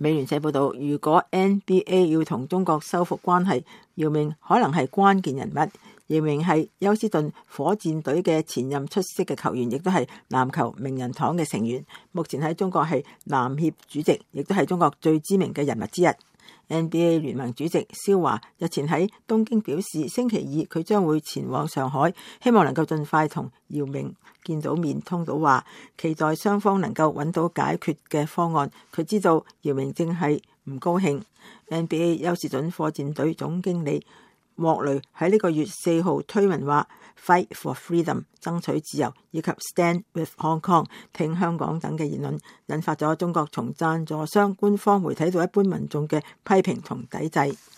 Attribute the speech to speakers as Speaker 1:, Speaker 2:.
Speaker 1: 美聯社報道，如果 NBA 要同中國修復關係，姚明可能係關鍵人物。姚明係休斯頓火箭隊嘅前任出色嘅球員，亦都係籃球名人堂嘅成員。目前喺中國係籃協主席，亦都係中國最知名嘅人物之一。NBA 聯盟主席肖華日前喺東京表示，星期二佢將會前往上海，希望能夠盡快同姚明見到面通到話，期待雙方能夠揾到解決嘅方案。佢知道姚明正係唔高興。NBA 休斯頓火箭隊總經理莫雷喺呢個月4號推文話 Fight for freedom 爭取自由，以及 Stand with Hong Kong 挺香港等嘅言論，引發咗中國從贊助商、官方媒體到一般民眾嘅批評同抵制。